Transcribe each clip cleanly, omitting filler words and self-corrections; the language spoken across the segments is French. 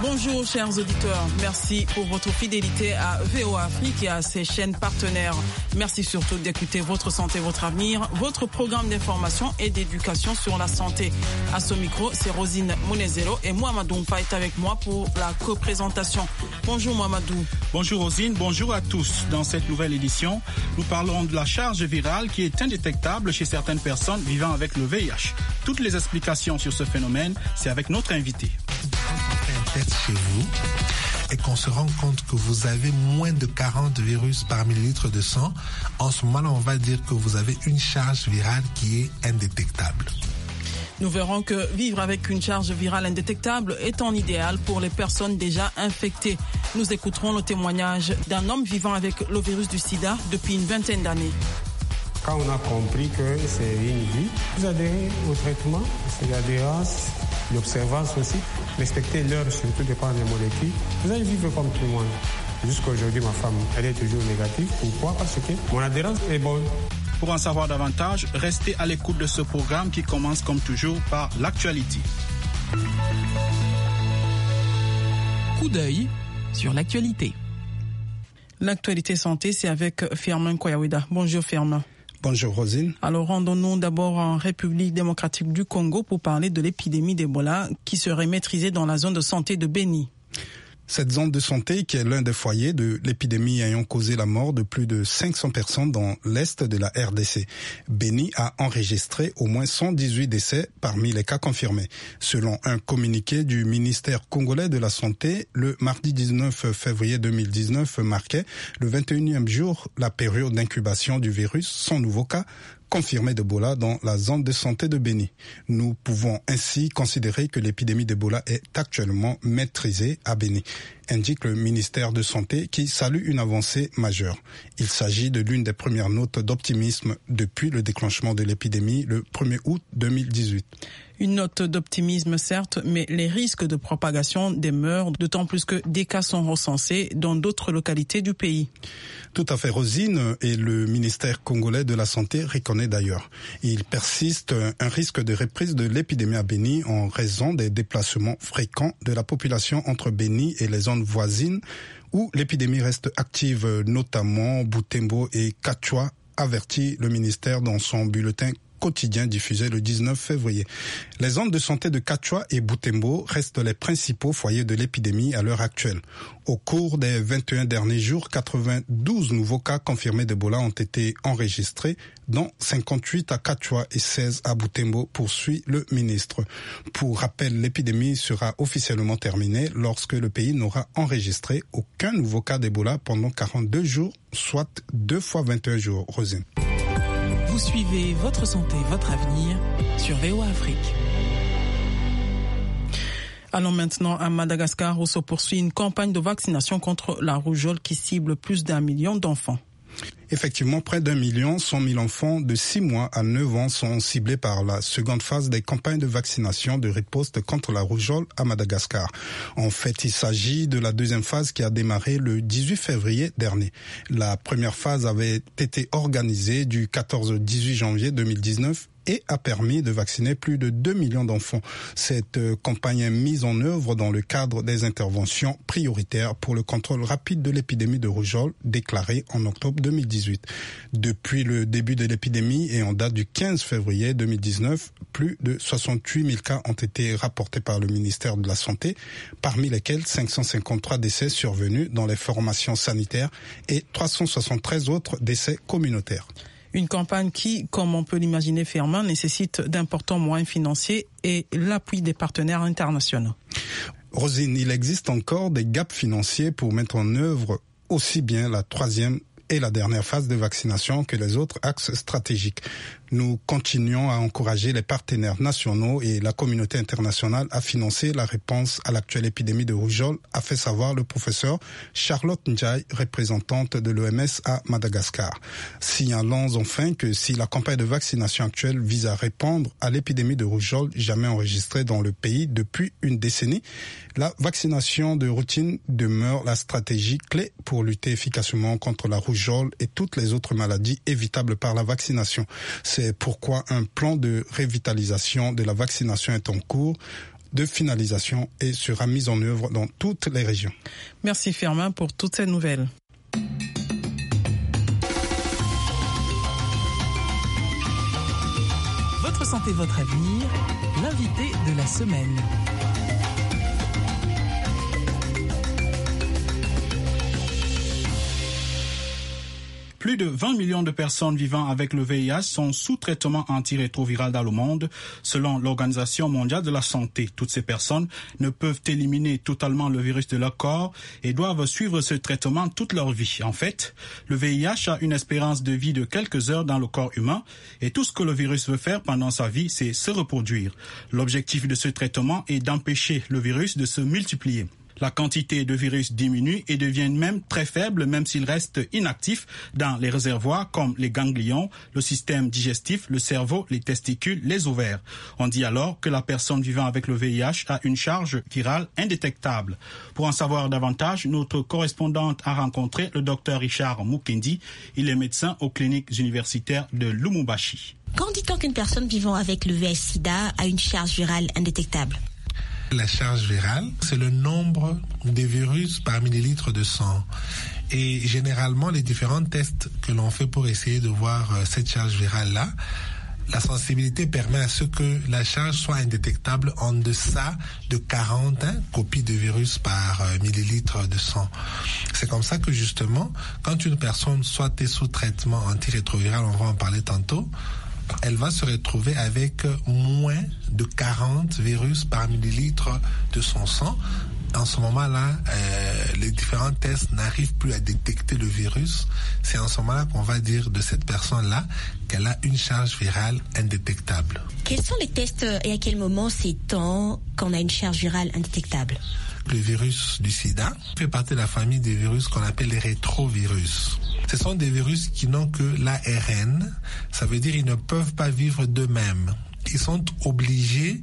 Bonjour chers auditeurs, merci pour votre fidélité à VOA Afrique et à ses chaînes partenaires. Merci surtout d'écouter Votre Santé, Votre Avenir, votre programme d'information et d'éducation sur la santé. À ce micro, c'est Rosine Mounezero et Mohamedou Mpa est avec moi pour la co-présentation. Bonjour Mohamedou. Bonjour Rosine, bonjour à tous. Dans cette nouvelle édition, nous parlerons de la charge virale qui est indétectable chez certaines personnes vivant avec le VIH. Toutes les explications sur ce phénomène, c'est avec notre invité. Chez vous et qu'on se rend compte que vous avez moins de 40 virus par millilitre de sang, en ce moment-là, on va dire que vous avez une charge virale qui est indétectable. Nous verrons que vivre avec une charge virale indétectable est en idéal pour les personnes déjà infectées. Nous écouterons le témoignage d'un homme vivant avec le virus du sida depuis une vingtaine d'années. Quand on a compris que c'est une vie, vous adhérez au traitement, c'est l'adhérence, l'observance aussi, respecter l'heure surtout dépend des molécules. Vous allez vivre comme tout le monde. Jusqu'à aujourd'hui, ma femme, elle est toujours négative. Pourquoi? Parce que mon adhérence est bonne. Pour en savoir davantage, restez à l'écoute de ce programme qui commence comme toujours par l'actualité. Coup d'œil sur l'actualité. L'actualité santé, c'est avec Firmin Koyawida. Bonjour Firmin. Bonjour Rosine. Alors rendons-nous d'abord en République démocratique du Congo pour parler de l'épidémie d'Ebola qui serait maîtrisée dans la zone de santé de Beni. Cette zone de santé qui est l'un des foyers de l'épidémie ayant causé la mort de plus de 500 personnes dans l'est de la RDC. Beni a enregistré au moins 118 décès parmi les cas confirmés. Selon un communiqué du ministère congolais de la Santé, le mardi 19 février 2019 marquait le 21e jour la période d'incubation du virus sans nouveau cas confirmé d'Ebola dans la zone de santé de Beni. Nous pouvons ainsi considérer que l'épidémie d'Ebola est actuellement maîtrisée à Beni, indique le ministère de Santé qui salue une avancée majeure. Il s'agit de l'une des premières notes d'optimisme depuis le déclenchement de l'épidémie le 1er août 2018. Une note d'optimisme certes, mais les risques de propagation demeurent, d'autant plus que des cas sont recensés dans d'autres localités du pays. Tout à fait, Rosine, et le ministère congolais de la Santé reconnaît d'ailleurs. Il persiste un risque de reprise de l'épidémie à Beni en raison des déplacements fréquents de la population entre Beni et les zones voisines où l'épidémie reste active, notamment Butembo et Kachwa, avertit le ministère dans son bulletin quotidien diffusé le 19 février. Les zones de santé de Kachwa et Butembo restent les principaux foyers de l'épidémie à l'heure actuelle. Au cours des 21 derniers jours, 92 nouveaux cas confirmés d'Ebola ont été enregistrés, dont 58 à Kachwa et 16 à Butembo, poursuit le ministre. Pour rappel, l'épidémie sera officiellement terminée lorsque le pays n'aura enregistré aucun nouveau cas d'Ebola pendant 42 jours, soit 2 fois 21 jours. Rosine. Vous suivez Votre Santé, Votre Avenir sur VOA Afrique. Allons maintenant à Madagascar où se poursuit une campagne de vaccination contre la rougeole qui cible plus d'1 million d'enfants. Effectivement, près d'1 100 000 enfants de 6 mois à 9 ans sont ciblés par la seconde phase des campagnes de vaccination de riposte contre la rougeole à Madagascar. En fait, il s'agit de la deuxième phase qui a démarré le 18 février dernier. La première phase avait été organisée du 14 au 18 janvier 2019 et a permis de vacciner plus de 2 millions d'enfants. Cette campagne est mise en œuvre dans le cadre des interventions prioritaires pour le contrôle rapide de l'épidémie de rougeole déclarée en octobre 2018. Depuis le début de l'épidémie et en date du 15 février 2019, plus de 68 000 cas ont été rapportés par le ministère de la Santé, parmi lesquels 553 décès survenus dans les formations sanitaires et 373 autres décès communautaires. Une campagne qui, comme on peut l'imaginer Firmin, nécessite d'importants moyens financiers et l'appui des partenaires internationaux. Rosine, il existe encore des gaps financiers pour mettre en œuvre aussi bien la troisième et la dernière phase de vaccination que les autres axes stratégiques. Nous continuons à encourager les partenaires nationaux et la communauté internationale à financer la réponse à l'actuelle épidémie de rougeole, a fait savoir le professeur Charlotte Ndiaye, représentante de l'OMS à Madagascar. Signalons enfin que si la campagne de vaccination actuelle vise à répondre à l'épidémie de rougeole jamais enregistrée dans le pays depuis une décennie, la vaccination de routine demeure la stratégie clé pour lutter efficacement contre la rougeole et toutes les autres maladies évitables par la vaccination. C'est pourquoi un plan de revitalisation de la vaccination est en cours de finalisation et sera mise en œuvre dans toutes les régions. Merci Firmin pour toutes ces nouvelles. Votre santé, votre avenir, l'invité de la semaine. Plus de 20 millions de personnes vivant avec le VIH sont sous traitement antirétroviral dans le monde, selon l'Organisation mondiale de la santé. Toutes ces personnes ne peuvent éliminer totalement le virus de leur corps et doivent suivre ce traitement toute leur vie. En fait, le VIH a une espérance de vie de quelques heures dans le corps humain et tout ce que le virus veut faire pendant sa vie, c'est se reproduire. L'objectif de ce traitement est d'empêcher le virus de se multiplier. La quantité de virus diminue et devient même très faible, même s'il reste inactif dans les réservoirs comme les ganglions, le système digestif, le cerveau, les testicules, les ovaires. On dit alors que la personne vivant avec le VIH a une charge virale indétectable. Pour en savoir davantage, notre correspondante a rencontré le docteur Richard Mukendi. Il est médecin aux cliniques universitaires de Lubumbashi. Quand dit-on qu'une personne vivant avec le VIH-Sida a une charge virale indétectable ? La charge virale, c'est le nombre de virus par millilitre de sang. Et généralement, les différents tests que l'on fait pour essayer de voir cette charge virale-là, la sensibilité permet à ce que la charge soit indétectable en deçà de 40 copies de virus par millilitre de sang. C'est comme ça que justement, quand une personne soit sous traitement antirétroviral, on va en parler tantôt, elle va se retrouver avec moins de 40 virus par millilitre de son sang. En ce moment-là, les différents tests n'arrivent plus à détecter le virus. C'est en ce moment-là qu'on va dire de cette personne-là qu'elle a une charge virale indétectable. Quels sont les tests et à quel moment sait-on qu'on a une charge virale indétectable ? Le virus du sida fait partie de la famille des virus qu'on appelle les rétrovirus. Ce sont des virus qui n'ont que l'ARN, ça veut dire qu'ils ne peuvent pas vivre d'eux-mêmes. Ils sont obligés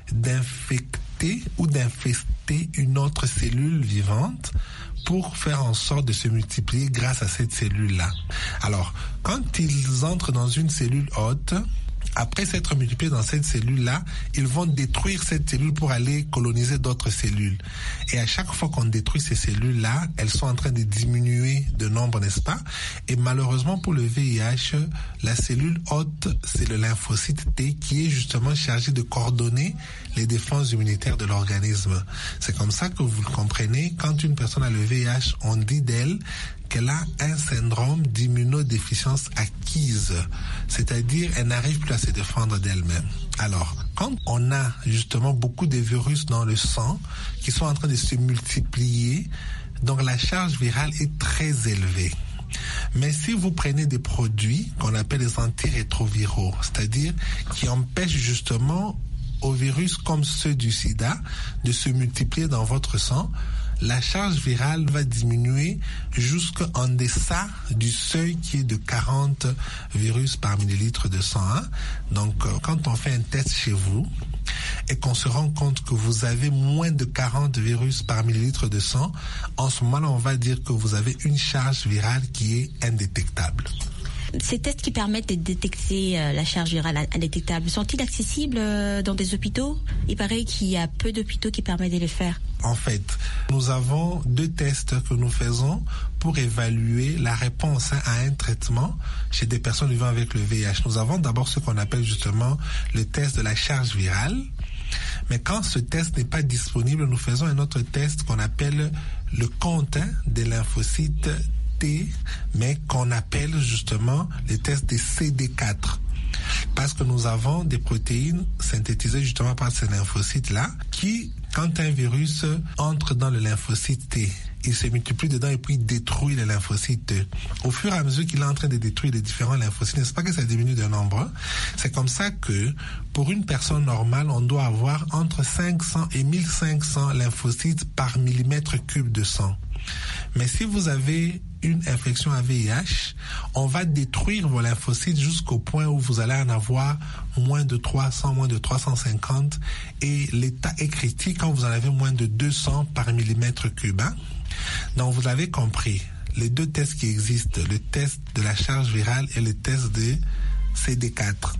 d'infecter ou d'infester une autre cellule vivante pour faire en sorte de se multiplier grâce à cette cellule-là. Alors, quand ils entrent dans une cellule hôte, après s'être multipliés dans cette cellule-là, ils vont détruire cette cellule pour aller coloniser d'autres cellules. Et à chaque fois qu'on détruit ces cellules-là, elles sont en train de diminuer de nombre, n'est-ce pas? Et malheureusement pour le VIH, la cellule hôte, c'est le lymphocyte T qui est justement chargé de coordonner les défenses immunitaires de l'organisme. C'est comme ça que vous le comprenez. Quand une personne a le VIH, on dit d'elle qu'elle a un syndrome d'immunodéficience acquise, c'est-à-dire elle n'arrive plus à se défendre d'elle-même. Alors, quand on a justement beaucoup de virus dans le sang qui sont en train de se multiplier, donc la charge virale est très élevée. Mais si vous prenez des produits qu'on appelle les antirétroviraux, c'est-à-dire qui empêchent justement aux virus comme ceux du sida de se multiplier dans votre sang, la charge virale va diminuer jusqu'en deçà du seuil qui est de 40 virus par millilitre de sang. Donc, quand on fait un test chez vous et qu'on se rend compte que vous avez moins de 40 virus par millilitre de sang, en ce moment-là, on va dire que vous avez une charge virale qui est indétectable. Ces tests qui permettent de détecter la charge virale indétectable, sont-ils accessibles dans des hôpitaux ? Il paraît qu'il y a peu d'hôpitaux qui permettent de les faire. En fait, nous avons 2 tests que nous faisons pour évaluer la réponse à un traitement chez des personnes vivant avec le VIH. Nous avons d'abord ce qu'on appelle justement le test de la charge virale. Mais quand ce test n'est pas disponible, nous faisons un autre test qu'on appelle le compte des lymphocytes T, mais qu'on appelle justement les tests des CD4. Parce que nous avons des protéines synthétisées justement par ces lymphocytes-là qui, quand un virus entre dans le lymphocyte T, il se multiplie dedans et puis il détruit les lymphocytes T. Au fur et à mesure qu'il est en train de détruire les différents lymphocytes, n'est-ce pas que ça diminue de nombre? C'est comme ça que pour une personne normale, on doit avoir entre 500 et 1500 lymphocytes par millimètre cube de sang. Mais si vous avez une infection à VIH, on va détruire vos lymphocytes jusqu'au point où vous allez en avoir moins de 300, moins de 350 et l'état est critique quand vous en avez moins de 200 par millimètre cube. Donc vous l'avez compris, les 2 tests qui existent, le test de la charge virale et le test de CD4.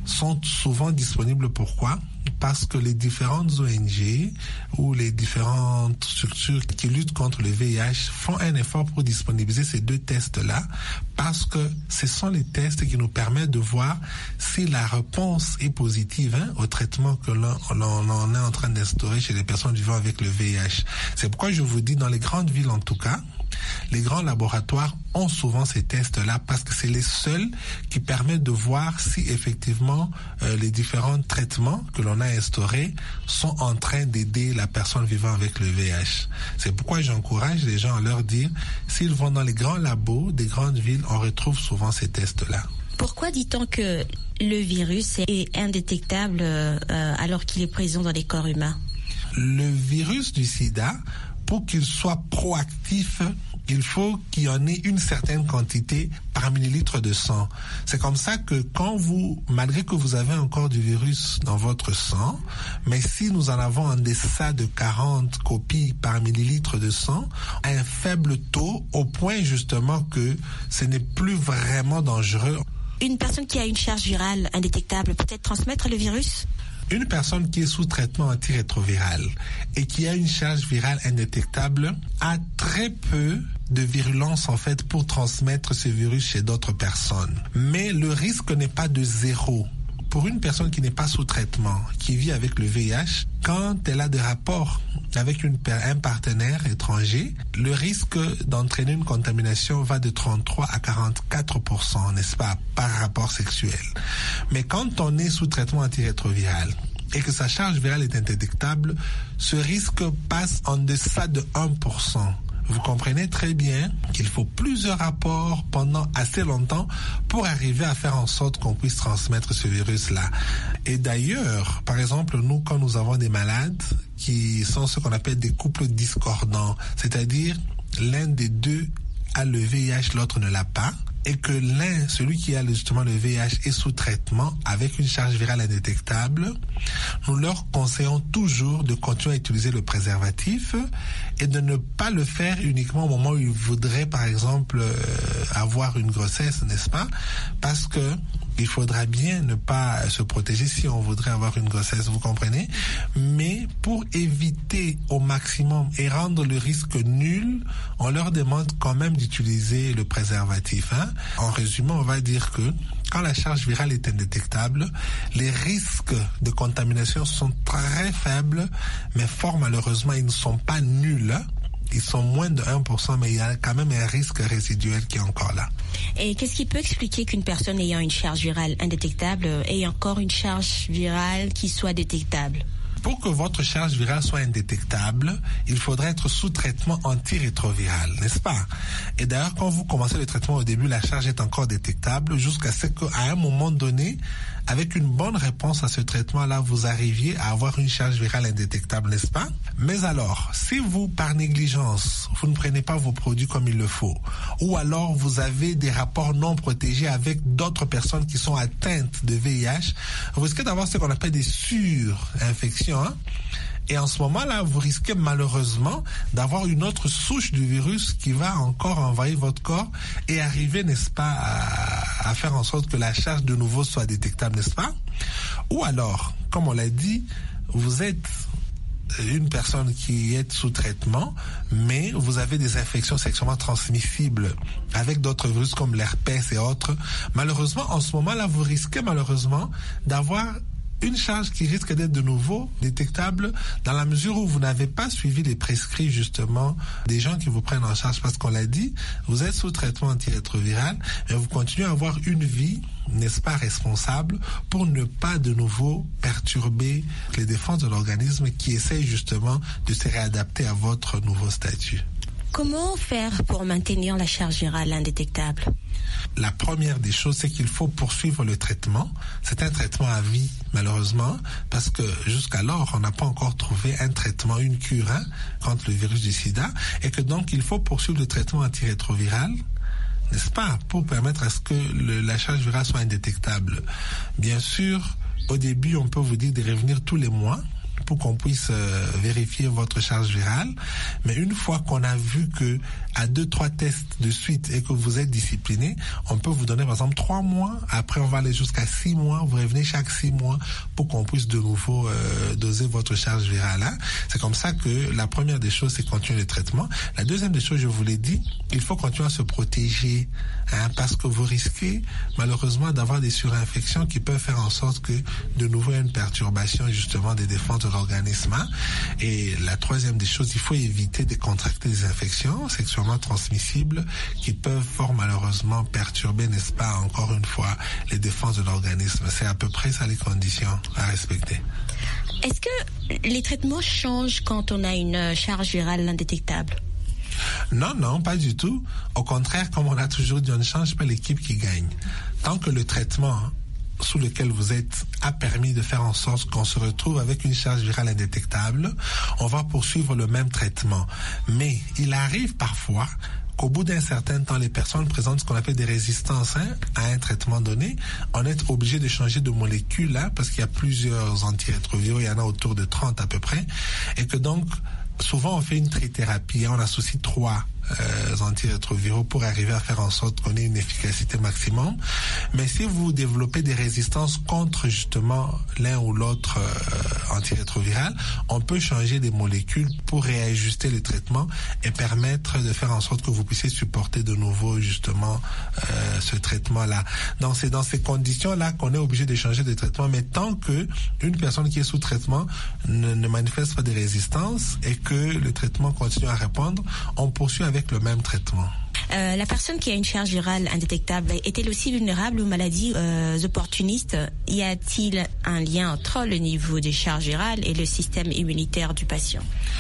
sont souvent disponibles. Pourquoi ? Parce que les différentes ONG ou les différentes structures qui luttent contre le VIH font un effort pour disponibiliser ces 2 tests-là, parce que ce sont les tests qui nous permettent de voir si la réponse est positive au traitement que l'on est en train d'instaurer chez les personnes vivant avec le VIH. C'est pourquoi je vous dis, dans les grandes villes en tout cas, les grands laboratoires ont souvent ces tests-là, parce que c'est les seuls qui permettent de voir si effectivement les différents traitements que l'on a instaurés sont en train d'aider la personne vivant avec le VIH. C'est pourquoi j'encourage les gens à leur dire, s'ils vont dans les grands labos des grandes villes, on retrouve souvent ces tests-là. Pourquoi dit-on que le virus est indétectable alors qu'il est présent dans les corps humains ? Le virus du sida, pour qu'il soit proactif, il faut qu'il y en ait une certaine quantité par millilitre de sang. C'est comme ça que malgré que vous avez encore du virus dans votre sang, mais si nous en avons en deçà de 40 copies par millilitre de sang, un faible taux, au point justement que ce n'est plus vraiment dangereux. Une personne qui a une charge virale indétectable peut-elle transmettre le virus ? Une personne qui est sous traitement antirétroviral et qui a une charge virale indétectable a très peu de virulence en fait pour transmettre ce virus chez d'autres personnes. Mais le risque n'est pas de 0. Pour une personne qui n'est pas sous traitement, qui vit avec le VIH, quand elle a des rapports avec un partenaire étranger, le risque d'entraîner une contamination va de 33 à 44%, n'est-ce pas, par rapport sexuel. Mais quand on est sous traitement antirétroviral et que sa charge virale est indétectable, ce risque passe en deçà de 1%. Vous comprenez très bien qu'il faut plusieurs rapports pendant assez longtemps pour arriver à faire en sorte qu'on puisse transmettre ce virus-là. Et d'ailleurs, par exemple, nous, quand nous avons des malades qui sont ce qu'on appelle des couples discordants, c'est-à-dire l'un des deux a le VIH, l'autre ne l'a pas, et que celui qui a justement le VIH est sous traitement avec une charge virale indétectable, nous leur conseillons toujours de continuer à utiliser le préservatif et de ne pas le faire uniquement au moment où ils voudraient, par exemple, avoir une grossesse, n'est-ce pas? Parce que il faudra bien ne pas se protéger si on voudrait avoir une grossesse, vous comprenez? Mais pour éviter au maximum et rendre le risque nul, on leur demande quand même d'utiliser le préservatif. En résumé, on va dire que quand la charge virale est indétectable, les risques de contamination sont très faibles, mais fort malheureusement, ils ne sont pas nuls. Ils sont moins de 1%, mais il y a quand même un risque résiduel qui est encore là. Et qu'est-ce qui peut expliquer qu'une personne ayant une charge virale indétectable ait encore une charge virale qui soit détectable? Pour que votre charge virale soit indétectable, il faudrait être sous traitement antirétroviral, n'est-ce pas? Et d'ailleurs, quand vous commencez le traitement au début, la charge est encore détectable jusqu'à ce qu'à un moment donné, avec une bonne réponse à ce traitement-là, vous arriviez à avoir une charge virale indétectable, n'est-ce pas? Mais alors, si vous, par négligence, vous ne prenez pas vos produits comme il le faut, ou alors vous avez des rapports non protégés avec d'autres personnes qui sont atteintes de VIH, vous risquez d'avoir ce qu'on appelle des surinfections. Et en ce moment-là, vous risquez malheureusement d'avoir une autre souche du virus qui va encore envahir votre corps et arriver, n'est-ce pas, à faire en sorte que la charge de nouveau soit détectable, n'est-ce pas? Ou alors, comme on l'a dit, vous êtes une personne qui est sous traitement, mais vous avez des infections sexuellement transmissibles avec d'autres virus comme l'herpès et autres. Malheureusement, en ce moment-là, vous risquez malheureusement d'avoir une charge qui risque d'être de nouveau détectable dans la mesure où vous n'avez pas suivi les prescrits justement des gens qui vous prennent en charge, parce qu'on l'a dit, vous êtes sous traitement antirétroviral et vous continuez à avoir une vie, n'est-ce pas, responsable pour ne pas de nouveau perturber les défenses de l'organisme qui essaye justement de se réadapter à votre nouveau statut. Comment faire pour maintenir la charge virale indétectable? La première des choses, c'est qu'il faut poursuivre le traitement. C'est un traitement à vie, malheureusement, parce que jusqu'alors, on n'a pas encore trouvé un traitement, une cure contre le virus du sida, et que donc il faut poursuivre le traitement antirétroviral, n'est-ce pas, pour permettre à ce que la charge virale soit indétectable. Bien sûr, au début, on peut vous dire de revenir tous les mois pour qu'on puisse vérifier votre charge virale. Mais une fois qu'on a vu que à 2-3 tests de suite et que vous êtes discipliné, on peut vous donner par exemple 3 mois. Après, on va aller jusqu'à 6 mois. Vous revenez chaque 6 mois pour qu'on puisse de nouveau doser votre charge virale. Hein. C'est comme ça que la première des choses, c'est continuer le traitement. La deuxième des choses, je vous l'ai dit, il faut continuer à se protéger, hein, parce que vous risquez malheureusement d'avoir des surinfections qui peuvent faire en sorte que de nouveau il y a une perturbation justement des défenses de l'organisme. Hein. Et la troisième des choses, il faut éviter de contracter des infections sexuellement transmissibles qui peuvent fort malheureusement perturber, n'est-ce pas, encore une fois, les défenses de l'organisme. C'est à peu près ça les conditions à respecter. Est-ce que les traitements changent quand on a une charge virale indétectable? Non, pas du tout. Au contraire, comme on a toujours dit, on ne change pas l'équipe qui gagne. Tant que le traitement sous lequel vous êtes a permis de faire en sorte qu'on se retrouve avec une charge virale indétectable, on va poursuivre le même traitement. Mais il arrive parfois qu'au bout d'un certain temps, les personnes présentent ce qu'on appelle des résistances à un traitement donné. On est obligé de changer de molécule là, parce qu'il y a plusieurs antirétroviraux, il y en a autour de 30 à peu près, et que donc souvent on fait une trithérapie, on associe 3 antirétroviraux pour arriver à faire en sorte qu'on ait une efficacité maximum. Mais si vous développez des résistances contre justement l'un ou l'autre antirétroviral, on peut changer des molécules pour réajuster le traitement et permettre de faire en sorte que vous puissiez supporter de nouveau justement ce traitement-là. C'est dans ces conditions-là qu'on est obligé de changer de traitement. Mais tant que une personne qui est sous traitement ne manifeste pas de résistance et que le traitement continue à répondre, on poursuit avec le même traitement. La personne qui a une charge virale indétectable est-elle aussi vulnérable aux maladies opportunistes? Y a-t-il un lien entre le niveau des charges virales et le système immunitaire du patient?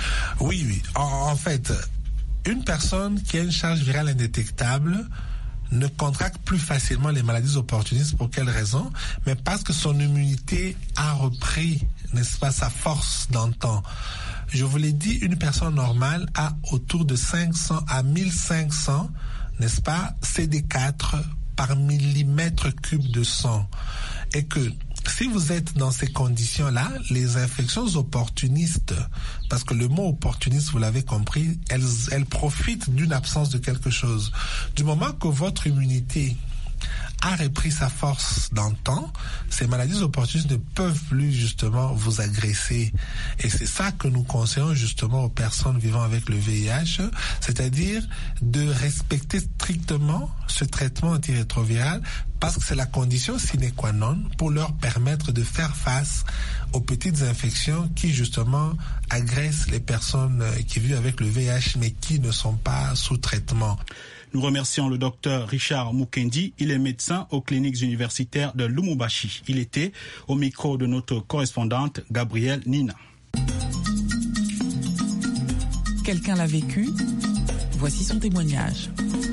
Oui. En fait, une personne qui a une charge virale indétectable ne contracte plus facilement les maladies opportunistes. Pour quelle raison? Mais parce que son immunité a repris, n'est-ce pas, sa force d'antan. Je vous l'ai dit, une personne normale a autour de 500 à 1500, n'est-ce pas, CD4 par millimètre cube de sang. Et que si vous êtes dans ces conditions-là, les infections opportunistes, parce que le mot opportuniste, vous l'avez compris, elles profitent d'une absence de quelque chose. Du moment que votre immunité a repris sa force d'antan, ces maladies opportunistes ne peuvent plus justement vous agresser. Et c'est ça que nous conseillons justement aux personnes vivant avec le VIH, c'est-à-dire de respecter strictement ce traitement antirétroviral, parce que c'est la condition sine qua non pour leur permettre de faire face aux petites infections qui justement agressent les personnes qui vivent avec le VIH mais qui ne sont pas sous traitement. Nous remercions le docteur Richard Mukendi. Il est médecin aux cliniques universitaires de Lubumbashi. Il était au micro de notre correspondante Gabrielle Nina. Quelqu'un l'a vécu. Voici son témoignage.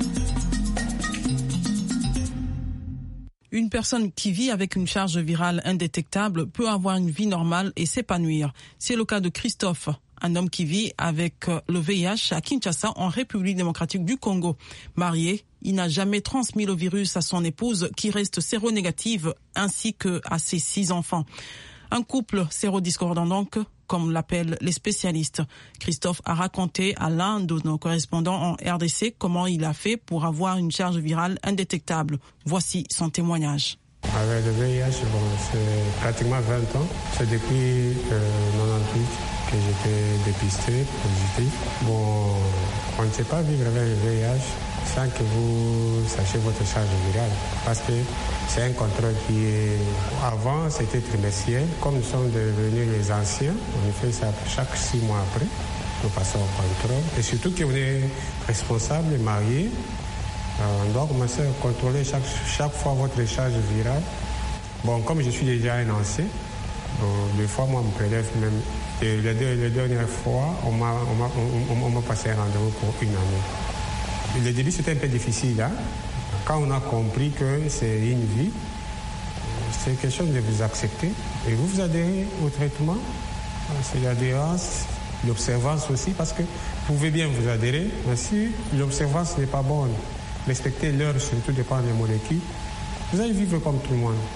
Une personne qui vit avec une charge virale indétectable peut avoir une vie normale et s'épanouir. C'est le cas de Christophe, un homme qui vit avec le VIH à Kinshasa, en République démocratique du Congo. Marié, il n'a jamais transmis le virus à son épouse qui reste séronégative, ainsi que à ses 6 enfants. Un couple sérodiscordant donc, comme l'appellent les spécialistes. Christophe a raconté à l'un de nos correspondants en RDC comment il a fait pour avoir une charge virale indétectable. Voici son témoignage. Avec le VIH, c'est pratiquement 20 ans. C'est depuis 98 que j'étais dépisté positif. On ne sait pas vivre avec le VIH sans que vous sachiez votre charge virale. Parce que c'est un contrôle qui est... Avant, c'était trimestriel. Comme nous sommes devenus les anciens, on fait ça chaque 6 mois après. Nous passons au contrôle. Et surtout qu'on est responsable et marié, on doit commencer à contrôler chaque fois votre charge virale. Comme je suis déjà un ancien, des fois, moi, on me prélève même. Et les dernières fois, on m'a passé un rendez-vous pour 1 année. Le début, c'était un peu difficile. Quand on a compris que c'est une vie, c'est quelque chose de vous accepter. Et vous adhérez au traitement. C'est l'adhérence, l'observance aussi, parce que vous pouvez bien vous adhérer, mais si l'observance n'est pas bonne, respecter l'heure, surtout dépend des molécules, vous allez vivre comme tout le monde.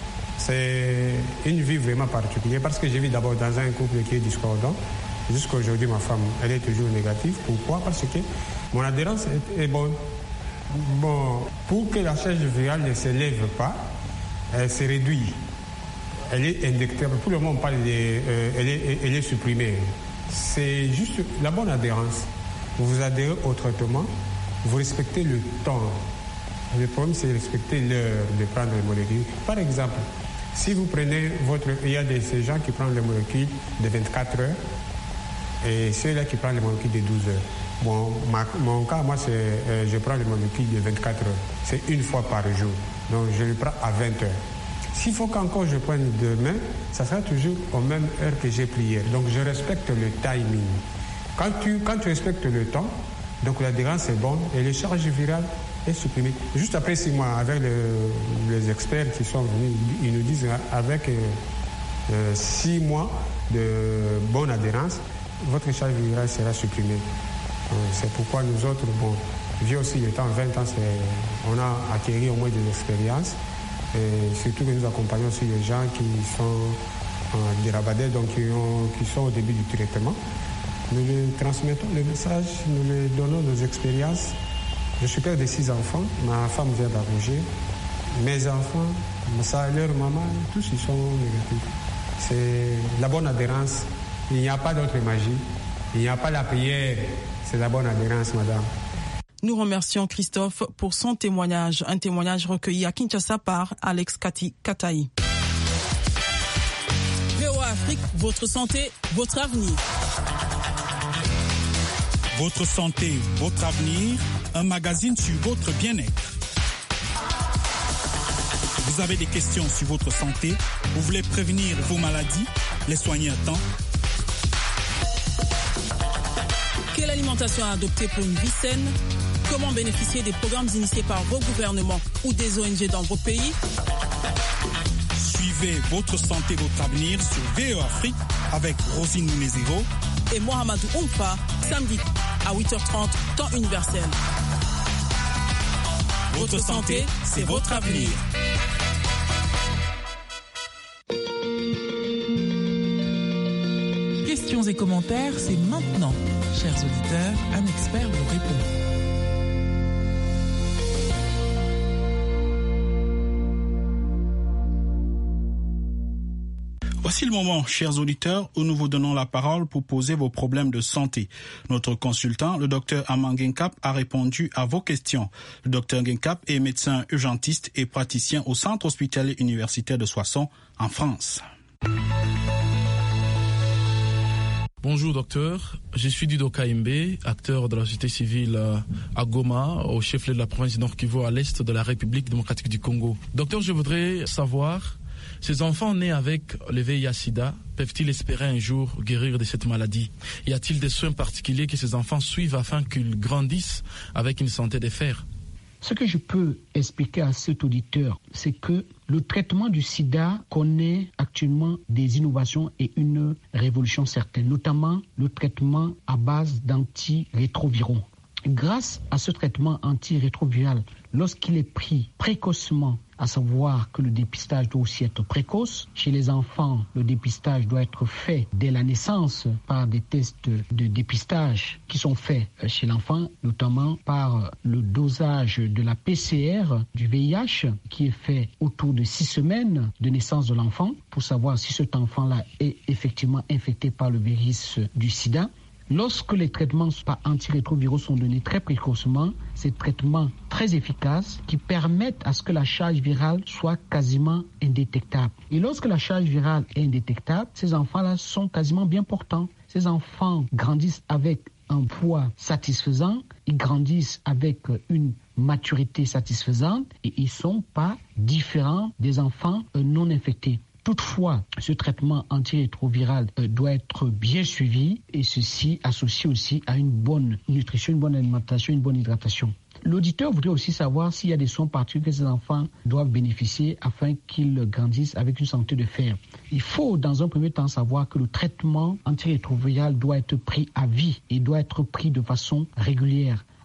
C'est une vie vraiment particulière parce que je vis d'abord dans un couple qui est discordant. Jusqu'à aujourd'hui, ma femme, elle est toujours négative. Pourquoi? Parce que mon adhérence est bonne. Bon, pour que la charge virale ne s'élève pas, elle se réduit. Elle est indétectable. Tout le monde parle elle est supprimée. C'est juste la bonne adhérence. Vous adhérez au traitement, vous respectez le temps. Le problème, c'est de respecter l'heure de prendre les molécules. Par exemple, si vous prenez il y a ces gens qui prennent les molécules de 24 heures et ceux-là qui prennent les molécules de 12 heures. Bon, mon cas, moi, je prends les molécules de 24 heures. C'est une fois par jour. Donc, je le prends à 20 heures. S'il faut qu'encore je prenne demain, ça sera toujours aux mêmes heures que j'ai pris hier. Donc, je respecte le timing. Quand tu respectes le temps, donc l'adhérence est bonne et les charges virales est supprimée. Juste après 6 mois, avec les experts qui sont venus, ils nous disent avec 6 mois de bonne adhérence, votre charge virale sera supprimée. C'est pourquoi nous autres, vu aussi le temps, 20 ans, on a acquis au moins des expériences. Et surtout que nous accompagnons aussi les gens qui sont dérabadés, donc qui sont au début du traitement. Nous les transmettons le message, nous les donnons nos expériences. Je suis père de 6 enfants, ma femme vient d'accoucher. Mes enfants, leur maman, tous ils sont négatifs. C'est la bonne adhérence. Il n'y a pas d'autre magie. Il n'y a pas la prière. C'est la bonne adhérence, madame. Nous remercions Christophe pour son témoignage. Un témoignage recueilli à Kinshasa par Alex Kataï. VOA Afrique, votre santé, votre avenir. Votre santé, votre avenir, un magazine sur votre bien-être. Vous avez des questions sur votre santé, vous voulez prévenir vos maladies, les soigner à temps. Quelle alimentation adopter pour une vie saine? Comment bénéficier des programmes initiés par vos gouvernements ou des ONG dans vos pays? Suivez votre santé, votre avenir sur VOA Afrique avec Rosine Munezero et Mohamedou Oumfa, samedi à 8h30, temps universel. Votre santé, c'est votre avenir. Questions et commentaires, c'est maintenant. Chers auditeurs, un expert vous répond. Voici le moment, chers auditeurs, où nous vous donnons la parole pour poser vos problèmes de santé. Notre consultant, le docteur Aman Genkap, a répondu à vos questions. Le docteur Genkap est médecin urgentiste et praticien au Centre hospitalier universitaire de Soissons, en France. Bonjour docteur, je suis Dido Kaimbe, acteur de la société civile à Goma, au chef-lieu de la province du Nord Kivu, à l'est de la République démocratique du Congo. Docteur, je voudrais savoir, ces enfants nés avec le VIH-Sida peuvent-ils espérer un jour guérir de cette maladie? Y a-t-il des soins particuliers que ces enfants suivent afin qu'ils grandissent avec une santé de fer? Ce que je peux expliquer à cet auditeur, c'est que le traitement du sida connaît actuellement des innovations et une révolution certaine, notamment le traitement à base d'antirétroviraux. Grâce à ce traitement antirétroviral, lorsqu'il est pris précocement, à savoir que le dépistage doit aussi être précoce. Chez les enfants, le dépistage doit être fait dès la naissance par des tests de dépistage qui sont faits chez l'enfant, notamment par le dosage de la PCR du VIH qui est fait autour de 6 semaines de naissance de l'enfant pour savoir si cet enfant-là est effectivement infecté par le virus du sida. Lorsque les traitements par antirétroviraux sont donnés très précocement, ces traitements très efficaces qui permettent à ce que la charge virale soit quasiment indétectable. Et lorsque la charge virale est indétectable, ces enfants-là sont quasiment bien portants. Ces enfants grandissent avec un poids satisfaisant, ils grandissent avec une maturité satisfaisante et ils ne sont pas différents des enfants non infectés. Toutefois, ce traitement antirétroviral doit être bien suivi et ceci associé aussi à une bonne nutrition, une bonne alimentation, une bonne hydratation. L'auditeur voudrait aussi savoir s'il y a des soins particuliers que ces enfants doivent bénéficier afin qu'ils grandissent avec une santé de fer. Il faut dans un premier temps savoir que le traitement antirétroviral doit être pris à vie et doit être pris de façon régulière.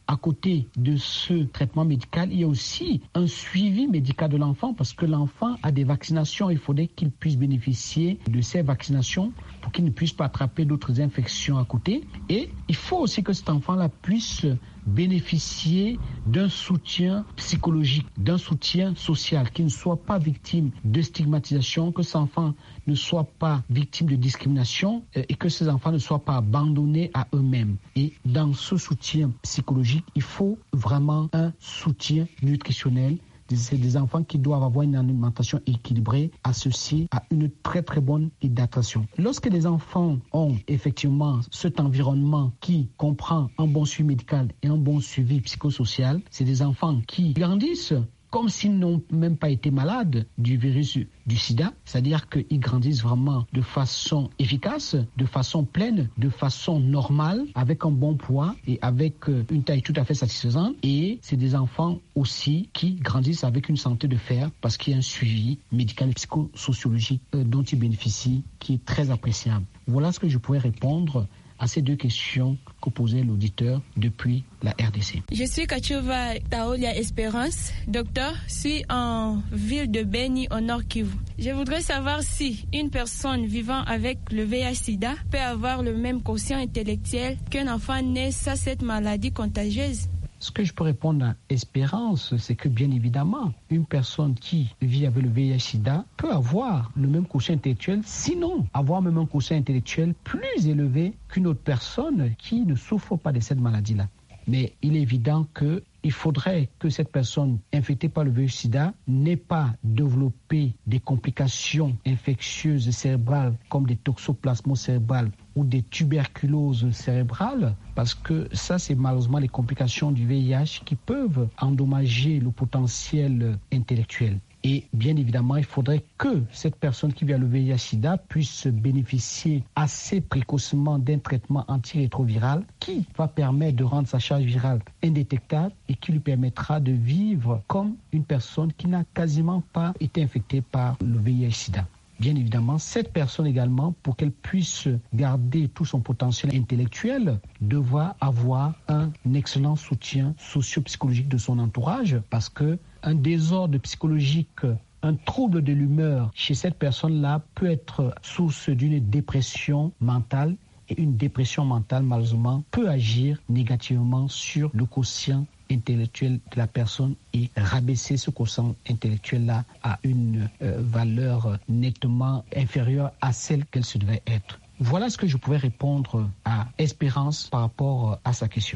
à côté de ce traitement médical, il y a aussi un suivi médical de l'enfant parce que l'enfant a des vaccinations. Il faudrait qu'il puisse bénéficier de ces vaccinations pour qu'il ne puisse pas attraper d'autres infections à côté. Et il faut aussi que cet enfant-là puisse bénéficier d'un soutien psychologique, d'un soutien social, qu'il ne soit pas victime de stigmatisation, que cet enfant ne soit pas victime de discrimination et que ces enfants ne soient pas abandonnés à eux-mêmes. Et dans ce soutien psychologique, il faut vraiment un soutien nutritionnel. C'est des enfants qui doivent avoir une alimentation équilibrée associée à une très très bonne hydratation. Lorsque les enfants ont effectivement cet environnement qui comprend un bon suivi médical et un bon suivi psychosocial, c'est des enfants qui grandissent comme s'ils n'ont même pas été malades du virus du sida, c'est-à-dire qu'ils grandissent vraiment de façon efficace, de façon pleine, de façon normale, avec un bon poids et avec une taille tout à fait satisfaisante. Et c'est des enfants aussi qui grandissent avec une santé de fer parce qu'il y a un suivi médical et psychosociologique dont ils bénéficient qui est très appréciable. Voilà ce que je pourrais répondre à ces deux questions que posait l'auditeur depuis la RDC. Je suis Kachova Taolia Espérance, docteur, suis en ville de Beni au Nord Kivu. Je voudrais savoir si une personne vivant avec le VIH-Sida peut avoir le même quotient intellectuel qu'un enfant né sans cette maladie contagieuse. Ce que je peux répondre à Espérance, c'est que bien évidemment, une personne qui vit avec le VIH-Sida peut avoir le même quotient intellectuel, sinon avoir même un quotient intellectuel plus élevé qu'une autre personne qui ne souffre pas de cette maladie-là. Mais il est évident qu'il faudrait que cette personne infectée par le VIH-Sida n'ait pas développé des complications infectieuses cérébrales comme des toxoplasmoses cérébrales ou des tuberculoses cérébrales, parce que ça, c'est malheureusement les complications du VIH qui peuvent endommager le potentiel intellectuel. Et bien évidemment, il faudrait que cette personne qui vit à le VIH-Sida puisse bénéficier assez précocement d'un traitement antirétroviral qui va permettre de rendre sa charge virale indétectable et qui lui permettra de vivre comme une personne qui n'a quasiment pas été infectée par le VIH-Sida. Bien évidemment, cette personne également, pour qu'elle puisse garder tout son potentiel intellectuel, devra avoir un excellent soutien socio-psychologique de son entourage parce que un désordre psychologique, un trouble de l'humeur chez cette personne-là peut être source d'une dépression mentale. Et une dépression mentale, malheureusement, peut agir négativement sur le quotient intellectuel de la personne et rabaisser ce quotient intellectuel-là à une valeur nettement inférieure à celle qu'elle se devait être. Voilà ce que je pouvais répondre à Espérance par rapport à sa question.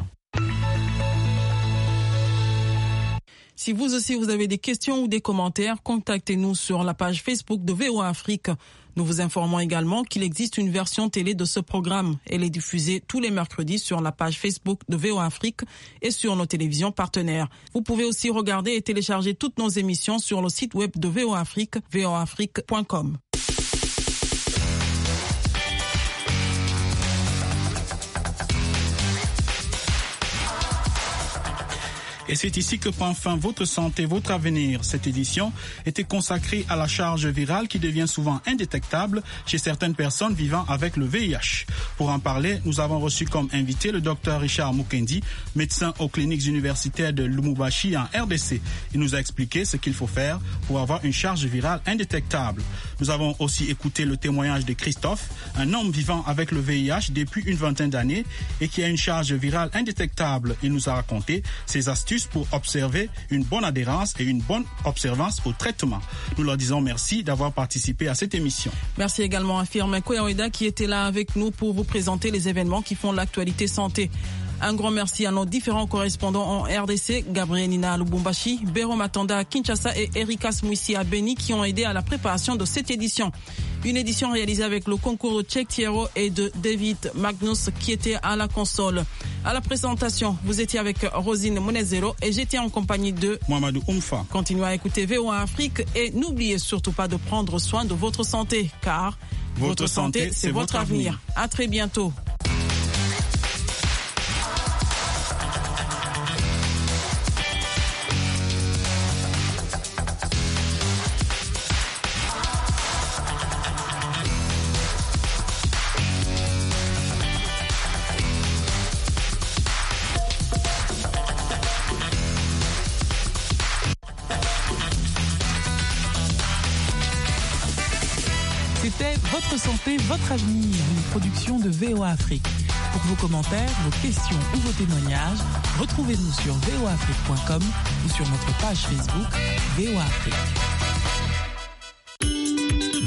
Si vous aussi vous avez des questions ou des commentaires, contactez-nous sur la page Facebook de VOA Afrique. Nous vous informons également qu'il existe une version télé de ce programme. Elle est diffusée tous les mercredis sur la page Facebook de VOA Afrique et sur nos télévisions partenaires. Vous pouvez aussi regarder et télécharger toutes nos émissions sur le site web de VOA Afrique, voaafrique.com. Et c'est ici que prend fin Votre santé, votre avenir. Cette édition était consacrée à la charge virale qui devient souvent indétectable chez certaines personnes vivant avec le VIH. Pour en parler, nous avons reçu comme invité le docteur Richard Mukendi, médecin aux cliniques universitaires de Lubumbashi en RDC. Il nous a expliqué ce qu'il faut faire pour avoir une charge virale indétectable. Nous avons aussi écouté le témoignage de Christophe, un homme vivant avec le VIH depuis une vingtaine d'années et qui a une charge virale indétectable. Il nous a raconté ses astuces pour observer une bonne adhérence et une bonne observance au traitement. Nous leur disons merci d'avoir participé à cette émission. Merci également à Firmin Koyaoueda qui était là avec nous pour vous présenter les événements qui font l'actualité santé. Un grand merci à nos différents correspondants en RDC, Gabriel Nina à Lubumbashi, Béro Matanda à Kinshasa et Erika Smouissi à Beni qui ont aidé à la préparation de cette édition. Une édition réalisée avec le concours de Cheikh Thiero et de David Magnus qui était à la console. À la présentation, vous étiez avec Rosine Monezero et j'étais en compagnie de Mohamedou Oumfa. Continuez à écouter VOA Afrique et n'oubliez surtout pas de prendre soin de votre santé car votre santé, c'est votre avenir. À très bientôt. C'était Votre santé, votre avenir, une production de VOA Afrique. Pour vos commentaires, vos questions ou vos témoignages, retrouvez-nous sur voaafrique.com ou sur notre page Facebook VOA Afrique.